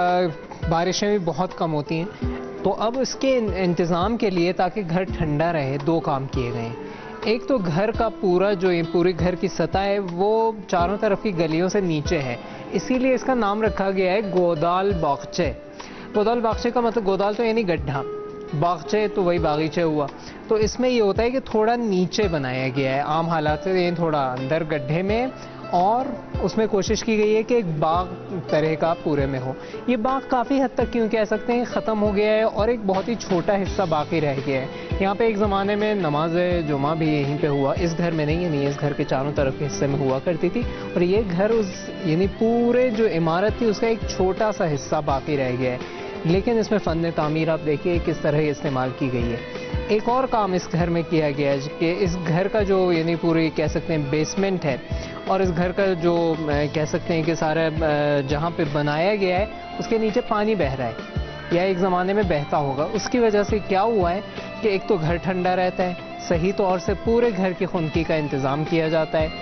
بارشیں بھی بہت کم ہوتی ہیں, تو اب اس کے انتظام کے لیے تاکہ گھر ٹھنڈا رہے دو کام کیے گئے ہیں. ایک تو گھر کا پورا جو پورے گھر کی سطح ہے وہ چاروں طرف کی گلیوں سے نیچے ہے, اسی لیے اس کا نام رکھا گیا ہے گودال باغچے. گودال باغچے کا مطلب گودال تو یعنی گڈھا, باغچے تو وہی باغیچے ہوا. تو اس میں یہ ہوتا ہے کہ تھوڑا نیچے بنایا گیا ہے, عام حالات سے یہ تھوڑا اندر گڈھے میں, اور اس میں کوشش کی گئی ہے کہ ایک باغ طرح کا پورے میں ہو. یہ باغ کافی حد تک کیوں کہہ سکتے ہیں ختم ہو گیا ہے, اور ایک بہت ہی چھوٹا حصہ باقی رہ گیا ہے. یہاں پہ ایک زمانے میں نماز جمعہ بھی یہیں پہ ہوا, اس گھر میں نہیں, یعنی اس گھر کے چاروں طرف کے حصے میں ہوا کرتی تھی, اور یہ گھر اس یعنی پورے جو عمارت تھی اس کا ایک چھوٹا سا حصہ باقی رہ گیا ہے. لیکن اس میں فن تعمیر آپ دیکھیے کس طرح استعمال کی گئی ہے. ایک اور کام اس گھر میں کیا گیا ہے کہ اس گھر کا جو یعنی پوری کہہ سکتے ہیں بیسمنٹ ہے, اور اس گھر کا جو کہہ سکتے ہیں کہ سارا جہاں پہ بنایا گیا ہے اس کے نیچے پانی بہہ رہا ہے, یا ایک زمانے میں بہتا ہوگا. اس کی وجہ سے کیا ہوا ہے کہ ایک تو گھر ٹھنڈا رہتا ہے, صحیح طور سے پورے گھر کی خنکی کا انتظام کیا جاتا ہے,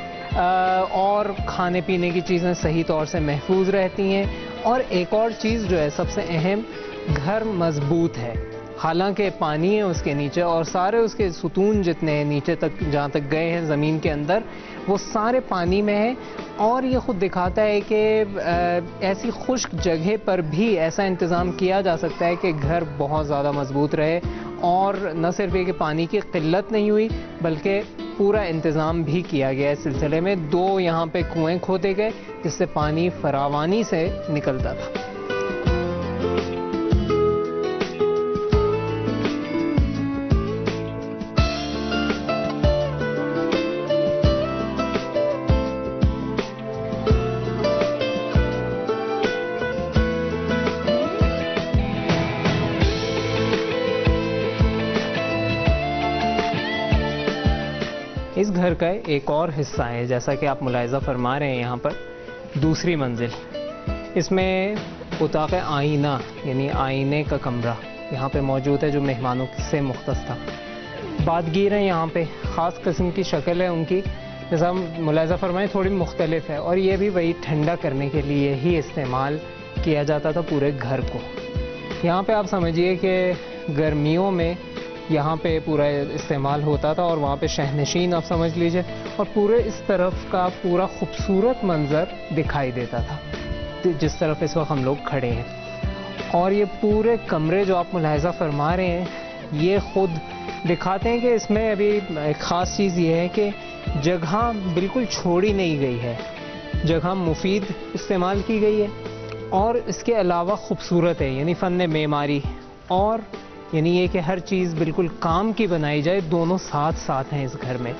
اور کھانے پینے کی چیزیں صحیح طور سے محفوظ رہتی ہیں. اور ایک اور چیز جو ہے سب سے اہم, گھر مضبوط ہے, حالانکہ پانی ہے اس کے نیچے, اور سارے اس کے ستون جتنے ہیں نیچے تک جہاں تک گئے ہیں زمین کے اندر وہ سارے پانی میں ہیں. اور یہ خود دکھاتا ہے کہ ایسی خشک جگہ پر بھی ایسا انتظام کیا جا سکتا ہے کہ گھر بہت زیادہ مضبوط رہے, اور نہ صرف یہ کہ پانی کی قلت نہیں ہوئی بلکہ پورا انتظام بھی کیا گیا. اس سلسلے میں 2 یہاں پہ کنویں کھودے گئے جس سے پانی فراوانی سے نکلتا تھا. کا ایک اور حصہ ہے. جیسا کہ آپ ملاحظہ فرما رہے ہیں یہاں پر دوسری منزل, اس میں اتاق آئینہ یعنی آئینے کا کمرہ یہاں پہ موجود ہے جو مہمانوں سے مختص تھا. بادگیر ہیں یہاں پہ, خاص قسم کی شکل ہے ان کی, جیسا ہم ملاحظہ فرمائیں تھوڑی مختلف ہے, اور یہ بھی وہی ٹھنڈا کرنے کے لیے ہی استعمال کیا جاتا تھا پورے گھر کو. یہاں پہ آپ سمجھیے کہ گرمیوں میں یہاں پہ پورا استعمال ہوتا تھا, اور وہاں پہ شہنشین آپ سمجھ لیجئے, اور پورے اس طرف کا پورا خوبصورت منظر دکھائی دیتا تھا جس طرف اس وقت ہم لوگ کھڑے ہیں. اور یہ پورے کمرے جو آپ ملاحظہ فرما رہے ہیں یہ خود دکھاتے ہیں کہ اس میں ابھی ایک خاص چیز یہ ہے کہ جگہ بالکل چھوڑی نہیں گئی ہے, جگہ مفید استعمال کی گئی ہے, اور اس کے علاوہ خوبصورت ہے یعنی فن معماری, اور یعنی یہ کہ ہر چیز بالکل کام کی بنائی جائے, دونوں ساتھ ساتھ ہیں اس گھر میں.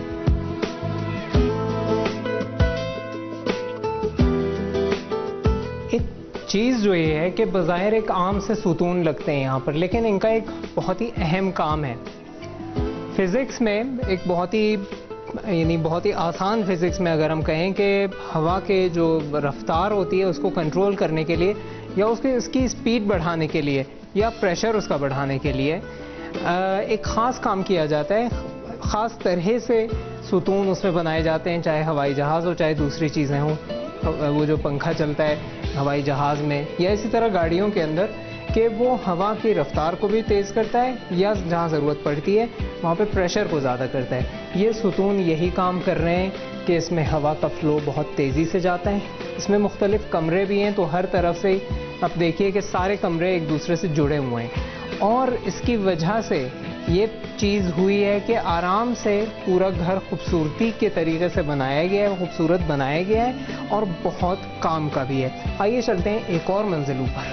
ایک چیز جو یہ ہے کہ بظاہر ایک عام سے ستون لگتے ہیں یہاں پر, لیکن ان کا ایک بہت ہی اہم کام ہے. فزکس میں ایک بہت ہی آسان فزکس میں اگر ہم کہیں کہ ہوا کے جو رفتار ہوتی ہے اس کو کنٹرول کرنے کے لیے, یا اس کی اسپیڈ بڑھانے کے لیے, یا پریشر اس کا بڑھانے کے لیے ایک خاص کام کیا جاتا ہے. خاص طرح سے ستون اس میں بنائے جاتے ہیں, چاہے ہوائی جہاز ہو چاہے دوسری چیزیں ہوں, وہ جو پنکھا چلتا ہے ہوائی جہاز میں یا اسی طرح گاڑیوں کے اندر, کہ وہ ہوا کی رفتار کو بھی تیز کرتا ہے, یا جہاں ضرورت پڑتی ہے وہاں پہ پریشر کو زیادہ کرتا ہے. یہ ستون یہی کام کر رہے ہیں کہ اس میں ہوا کا فلو بہت تیزی سے جاتا ہے. اس میں مختلف کمرے بھی ہیں, تو ہر طرف سے اب دیکھیے کہ سارے کمرے ایک دوسرے سے جڑے ہوئے ہیں, اور اس کی وجہ سے یہ چیز ہوئی ہے کہ آرام سے پورا گھر خوبصورتی کے طریقے سے بنایا گیا ہے, خوبصورت بنایا گیا ہے, اور بہت کام کا بھی ہے. آئیے چلتے ہیں ایک اور منزل اوپر.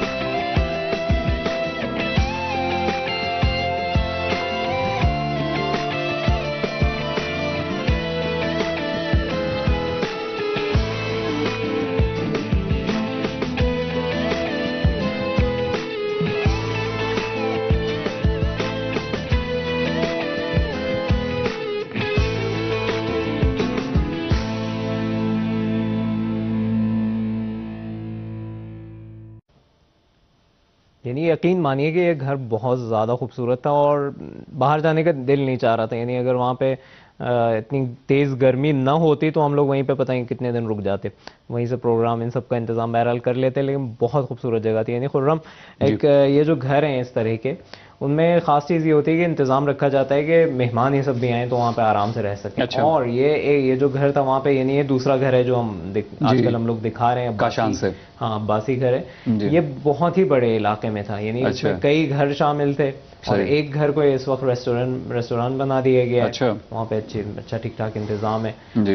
یعنی یقین مانیے کہ یہ گھر بہت زیادہ خوبصورت تھا, اور باہر جانے کا دل نہیں چاہ رہا تھا. یعنی اگر وہاں پہ اتنی تیز گرمی نہ ہوتی تو ہم لوگ وہیں پہ پتہ نہیں کتنے دن رک جاتے, وہیں سے پروگرام ان سب کا انتظام بہرحال کر لیتے. لیکن بہت خوبصورت جگہ تھی. یعنی خرم ایک یہ جو گھر ہیں اس طرح کے, ان میں خاص چیز یہ ہوتی ہے کہ انتظام رکھا جاتا ہے کہ مہمان یہ سب بھی آئیں تو وہاں پہ آرام سے رہ سکیں. اور یہ جو گھر تھا وہاں پہ, یعنی یہ دوسرا گھر ہے جو ہم آج کل ہم لوگ دکھا رہے ہیں کاشان سے, ہاں عباسی گھر ہے. یہ بہت ہی بڑے علاقے میں تھا, یعنی اس میں کئی گھر شامل تھے, اور ایک گھر کو اس وقت ریسٹورینٹ بنا دیا گیا ہے. وہاں پہ اچھا ٹھیک ٹھاک انتظام ہے.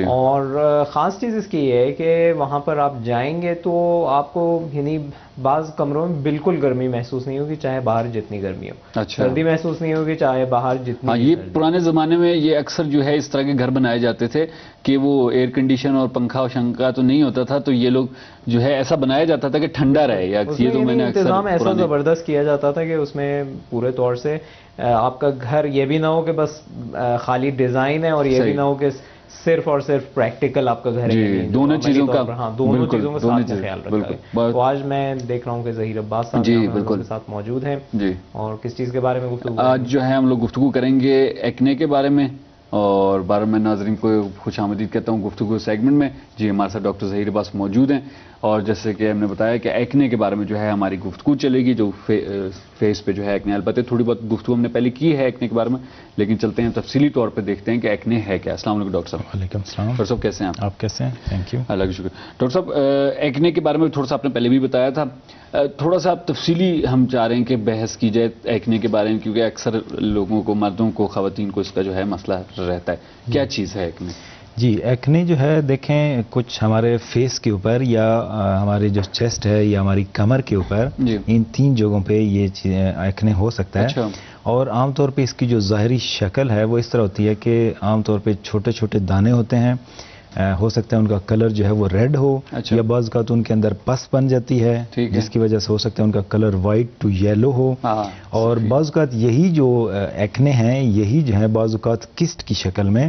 اور خاص چیز اس کی یہ ہے کہ وہاں پر آپ جائیں گے تو آپ کو یعنی بعض کمروں میں بالکل گرمی محسوس نہیں ہوگی, چاہے باہر جتنی گرمی ہو. سردی محسوس نہیں ہوگی چاہے باہر جتنی. یہ پرانے زمانے میں یہ اکثر جو ہے اس طرح کے گھر بنائے جاتے تھے کہ وہ ایئر کنڈیشن اور پنکھا شنکا تو نہیں ہوتا تھا, تو یہ لوگ جو ہے ایسا بنایا جاتا تھا کہ ٹھنڈا رہے. یا یہ تو میں نے انتظام ایسا زبردست کیا جاتا تھا کہ اس میں پورے طور سے آپ کا گھر یہ بھی نہ ہو کہ بس خالی ڈیزائن ہے, اور یہ بھی نہ ہو کہ صرف اور صرف پریکٹیکل آپ کا گھر ہے. دونوں چیزوں کا, ہاں دونوں چیزوں کا ساتھ میں خیال رکھا ہے. تو آج میں دیکھ رہا ہوں کہ ظہیر عباس صاحب کے ساتھ موجود ہیں. اور کس چیز کے بارے میں گفتگو آج جو ہے ہم لوگ گفتگو کریں گے ایکنے کے بارے میں, اور بارہ میں ناظرین کو خوش آمدید کہتا ہوں گفتگو سیگمنٹ میں. جی ہمارے ساتھ ڈاکٹر ظہیر عباس موجود ہیں, اور جیسے کہ ہم نے بتایا کہ ایکنے کے بارے میں جو ہے ہماری گفتگو چلے گی, جو فیس پہ جو ہے ایکنے. البتہ تھوڑی بہت گفتگو ہم نے پہلے کی ہے ایکنے کے بارے میں, لیکن چلتے ہیں تفصیلی طور پہ دیکھتے ہیں کہ ایکنے ہے کیا. السلام علیکم ڈاکٹر صاحب. وعلیکم السلام. ڈاکٹر صاحب کیسے ہیں آپ کیسے ہیں؟ Thank you. اللہ کا شکر. ڈاکٹر صاحب ایکنے کے بارے میں تھوڑا سا آپ نے پہلے بھی بتایا تھا, تھوڑا سا آپ تفصیلی ہم چاہ رہے ہیں کہ بحث کی جائے ایکنے کے بارے میں, کیونکہ اکثر لوگوں کو, مردوں کو, خواتین کو اس کا جو ہے مسئلہ رہتا ہے. کیا چیز ہے ایکنے؟ جی ایکنے جو ہے دیکھیں کچھ ہمارے فیس کے اوپر یا ہمارے جو چیسٹ ہے یا ہماری کمر کے اوپر ان تین جگہوں پہ یہ ایکنے ہو سکتا ہے. اور عام طور پہ اس کی جو ظاہری شکل ہے وہ اس طرح ہوتی ہے کہ عام طور پہ چھوٹے چھوٹے دانے ہوتے ہیں, ہو سکتا ہے ان کا کلر جو ہے وہ ریڈ ہو, یا بعض کا تو ان کے اندر پس بن جاتی ہے جس کی وجہ سے ہو سکتا ہے ان کا کلر وائٹ ٹو یلو ہو. اور بعض اوقات یہی جو ایکنے ہیں یہی جو ہے بعض اوقات کسٹ کی شکل میں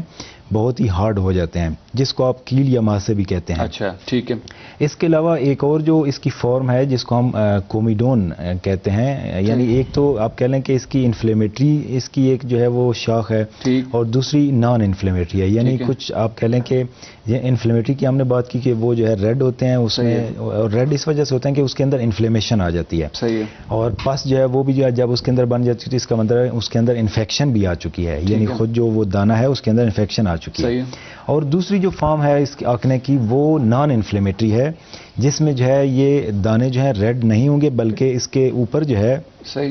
بہت ہی ہارڈ ہو جاتے ہیں، جس کو آپ کیل یا ماسے بھی کہتے ہیں. اچھا ٹھیک ہے. اس کے علاوہ ایک اور جو اس کی فارم ہے جس کو ہم کومیڈون کہتے ہیں، یعنی ایک تو آپ کہہ لیں کہ اس کی انفلیمیٹری اس کی ایک جو ہے وہ شاخ ہے، اور دوسری نان انفلیمیٹری ہے. یعنی کچھ آپ کہہ لیں کہ یہ انفلیمیٹری کی ہم نے بات کی کہ وہ جو ہے ریڈ ہوتے ہیں اس میں، اور ریڈ اس وجہ سے ہوتے ہیں کہ اس کے اندر انفلیمیشن آ جاتی ہے. اور پس جو ہے وہ بھی جو ہے جب اس کے اندر بن جاتی ہے اس کا مطلب ہے اس کے اندر انفیکشن بھی آ چکی ہے، یعنی خود جو وہ دانہ ہے اس کے اندر انفیکشن آ چکی ہے. اور دوسری جو فارم ہے اس آکنے کی وہ نان انفلیمیٹری ہے، جس میں جو ہے یہ دانے جو ہیں ریڈ نہیں ہوں گے، بلکہ اس کے اوپر جو ہے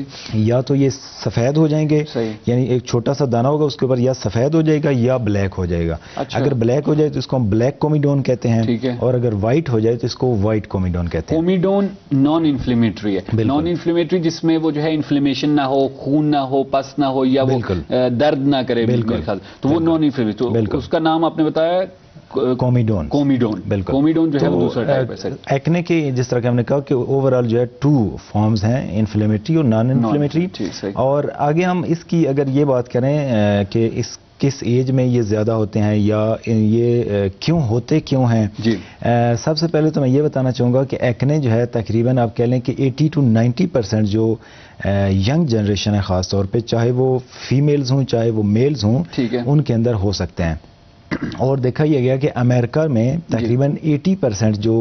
یا تو یہ سفید ہو جائیں گے، یعنی ایک چھوٹا سا دانہ ہوگا اس کے اوپر یا سفید ہو جائے گا یا بلیک ہو جائے گا. اگر بلیک ہو جائے تو اس کو ہم بلیک کومیڈون کہتے ہیں، اور اگر وائٹ ہو جائے تو اس کو وائٹ کومیڈون کہتے ہیں. کومیڈون نان انفلیمیٹری ہے. نان انفلیمیٹری جس میں وہ جو ہے انفلیمیشن نہ ہو، خون نہ ہو، پس نہ ہو، یا وہ درد نہ کرے، تو وہ نان انفلیمیٹری. تو اس کا نام آپ نے بتایا کومیڈون. بالکل کومیڈون جو ہے وہ دوسرا ٹائپ ہے. ایکنے کے جس طرح کہ ہم نے کہا کہ اوور آل جو ہے 2 فارمز ہیں، انفلیمیٹری اور نان انفلیمیٹری. اور آگے ہم اس کی اگر یہ بات کریں کہ اس کس ایج میں یہ زیادہ ہوتے ہیں یا یہ کیوں ہوتے کیوں ہیں، سب سے پہلے تو میں یہ بتانا چاہوں گا کہ ایکنے جو ہے تقریباً آپ کہہ لیں کہ 80 to 90% جو ینگ جنریشن ہے خاص طور پہ، چاہے وہ فیمیلز ہوں چاہے وہ میلز ہوں، ان کے اندر ہو سکتے ہیں. اور دیکھا یہ گیا کہ امریکہ میں تقریباً 80% جو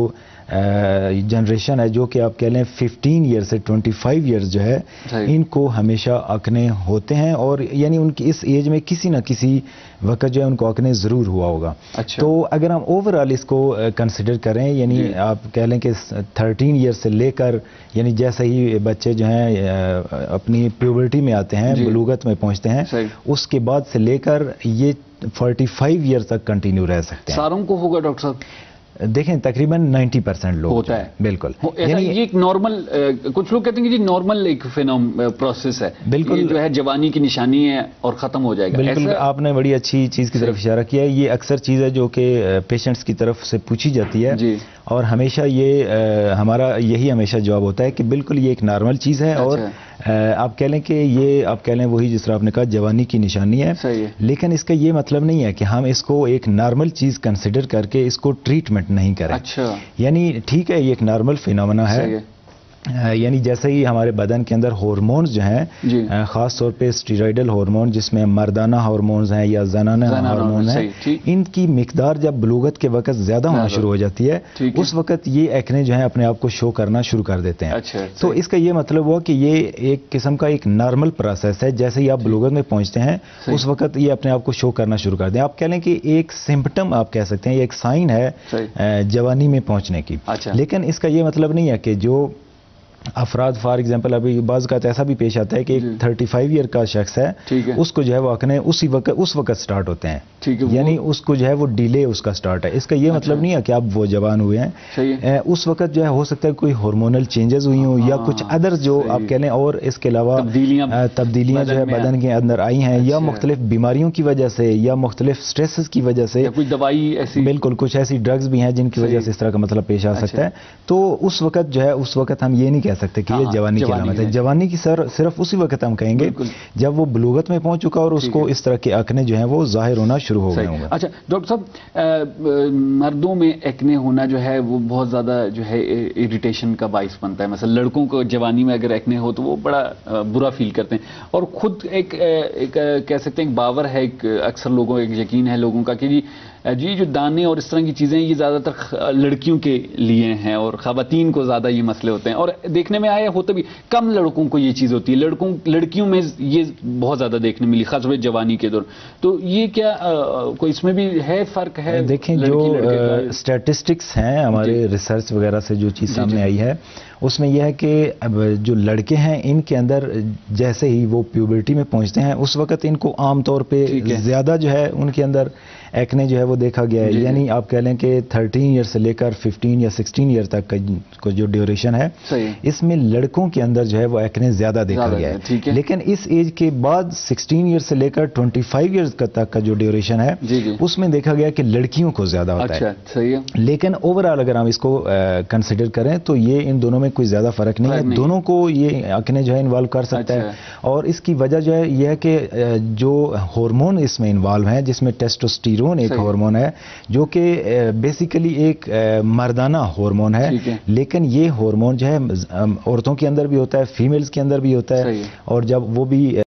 جنریشن ہے جو کہ آپ کہہ لیں 15 ایئر سے 25 ایئرز جو ہے، ان کو ہمیشہ اکنے ہوتے ہیں، اور یعنی ان کی اس ایج میں کسی نہ کسی وقت جو ہے ان کو اکنے ضرور ہوا ہوگا. تو اگر ہم اوور آل اس کو کنسیڈر کریں، یعنی آپ کہہ لیں کہ 13 ایئر سے لے کر، یعنی جیسے ہی بچے جو ہیں اپنی پیوبرٹی میں آتے ہیں، بلوغت میں پہنچتے ہیں، اس کے بعد سے لے کر یہ 45 ایئر تک کنٹینیو رہ سکتے ہیں. ساروں کو ہوگا ڈاکٹر صاحب؟ دیکھیں تقریباً 90% لوگ ہوتا ہے. بالکل، یعنی یہ ایک نارمل، کچھ لوگ کہتے ہیں کہ جی نارمل ایک پروسیس ہے، بالکل جو ہے جوانی کی نشانی ہے اور ختم ہو جائے گا. بالکل آپ نے بڑی اچھی چیز کی طرف اشارہ کیا ہے. یہ اکثر چیز ہے جو کہ پیشنٹس کی طرف سے پوچھی جاتی ہے، اور ہمیشہ یہ ہمارا یہی ہمیشہ جواب ہوتا ہے کہ بالکل یہ ایک نارمل چیز ہے. اور آپ کہہ لیں کہ یہ آپ کہہ لیں وہی جس طرح آپ نے کہا جوانی کی نشانی ہے، لیکن اس کا یہ مطلب نہیں ہے کہ ہم اس کو ایک نارمل چیز کنسیڈر کر کے اس کو ٹریٹمنٹ نہیں کریں. یعنی ٹھیک ہے یہ ایک نارمل فینومینا ہے، یعنی جیسے ہی ہمارے بدن کے اندر ہارمونز جو ہیں، خاص طور پہ اسٹیرائڈل ہارمون جس میں مردانہ ہارمونز ہیں یا زنانہ ہارمون ہیں، ان کی مقدار جب بلوغت کے وقت زیادہ ہونا شروع ہو جاتی ہے، اس وقت یہ ایکنے جو ہیں اپنے آپ کو شو کرنا شروع کر دیتے ہیں. تو اس کا یہ مطلب ہوا کہ یہ ایک قسم کا ایک نارمل پروسیس ہے. جیسے ہی آپ بلوغت میں پہنچتے ہیں اس وقت یہ اپنے آپ کو شو کرنا شروع کر دیں. آپ کہہ لیں کہ ایک سمپٹم آپ کہہ سکتے ہیں، ایک سائن ہے جوانی میں پہنچنے کی. لیکن اس کا یہ مطلب نہیں ہے کہ جو افراد فار ایگزامپل ابھی بعض کا ایسا بھی پیش آتا ہے کہ ایک 35 ایئر کا شخص ہے، اس کو جو ہے وہ اکنے اس وقت سٹارٹ ہوتے ہیں، یعنی اس کو جو ہے وہ ڈیلے اس کا سٹارٹ ہے. اس کا یہ مطلب نہیں ہے کہ اب وہ جوان ہوئے ہیں، اس وقت جو ہے ہو سکتا ہے کوئی ہارمونل چینجز ہوئی ہوں یا کچھ ادر جو آپ کہہ لیں، اور اس کے علاوہ تبدیلیاں جو ہے بدن کے اندر آئی ہیں، یا مختلف بیماریوں کی وجہ سے یا مختلف سٹریسز کی وجہ سے، کوئی دوائی ایسی، بالکل کچھ ایسی ڈرگز بھی ہیں جن کی وجہ سے اس طرح کا مسئلہ پیش آ سکتا ہے. تو اس وقت جو ہے اس وقت ہم یہ نہیں کہہ سکتے کہ یہ جوانی کی علامت ہے. جوانی کی صرف اسی وقت ہم کہیں گے جب وہ بلوغت میں پہنچ چکا اور اس کو اس طرح کے اکنے جو ہیں وہ ظاہر ہونا شروع ہو گئے ہوں گے. اچھا ڈاکٹر صاحب، مردوں میں ایکنے ہونا جو ہے وہ بہت زیادہ جو ہے اریٹیشن کا باعث بنتا ہے. مثلا لڑکوں کو جوانی میں اگر ایکنے ہو تو وہ بڑا برا فیل کرتے ہیں، اور خود ایک کہہ سکتے ہیں ایک باور ہے، ایک اکثر لوگوں ایک یقین ہے لوگوں کا کہ جی جو دانے اور اس طرح کی چیزیں یہ زیادہ تر لڑکیوں کے لیے ہیں اور خواتین کو زیادہ یہ مسئلے ہوتے ہیں. اور دیکھنے میں آیا ہوتا بھی کم لڑکوں کو یہ چیز ہوتی ہے، لڑکیوں میں یہ بہت زیادہ دیکھنے ملی خاص طور پہ جوانی کے دور. تو یہ کیا کوئی اس میں بھی ہے فرق ہے؟ دیکھیں جو اسٹیٹسٹکس ہیں ہمارے ریسرچ وغیرہ سے جو چیز سامنے آئی ہے اس میں یہ ہے کہ اب جو لڑکے ہیں ان کے اندر جیسے ہی وہ پیوبرٹی میں پہنچتے ہیں اس وقت ان کو عام طور پہ زیادہ جو ہے ان کے اندر ایکنے جو ہے وہ دیکھا گیا ہے. یعنی آپ کہہ لیں کہ 13 ایئر سے لے کر 15 یا 16 ایئر تک کا جو ڈیوریشن ہے اس میں لڑکوں کے اندر جو ہے وہ ایکنے زیادہ دیکھا گیا ہے. لیکن اس ایج کے بعد 16 ایئر سے لے کر 25 ایئر تک کا جو ڈیوریشن ہے اس میں دیکھا گیا کہ لڑکیوں کو زیادہ ہوتا ہے. لیکن اوور آل اگر ہم اس کو کنسیڈر کریں تو یہ ان دونوں میں کوئی زیادہ فرق نہیں ہے. دونوں کو یہ اکنے جو ہے انوالو کر سکتا ہے. اور اس کی وجہ جو ہے یہ ہے کہ جو ہارمون اس میں انوالو ہیں جس میں ٹیسٹوسٹیرون ٹیسٹوسٹیرون ایک ہارمون ہے جو کہ بیسیکلی ایک مردانہ ہارمون ہے، لیکن یہ ہارمون جو ہے عورتوں کے اندر بھی ہوتا ہے، فیمیلز کے اندر بھی ہوتا ہے، اور جب وہ بھی